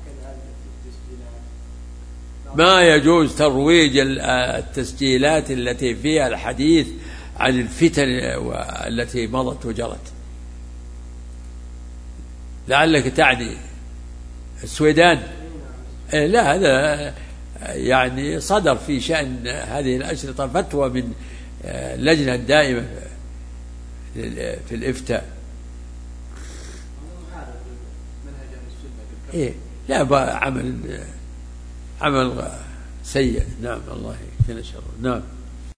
ما يجوز ترويج التسجيلات التي فيها الحديث عن الفتن التي مضت وجرت. لعلك تعني السويدان. لا، هذا يعني صدر في شأن هذه الأشرطة فتوى من اللجنة الدائمة في الإفتاء. لا، عمل سيء. نعم، الله يكفينا شره. نعم.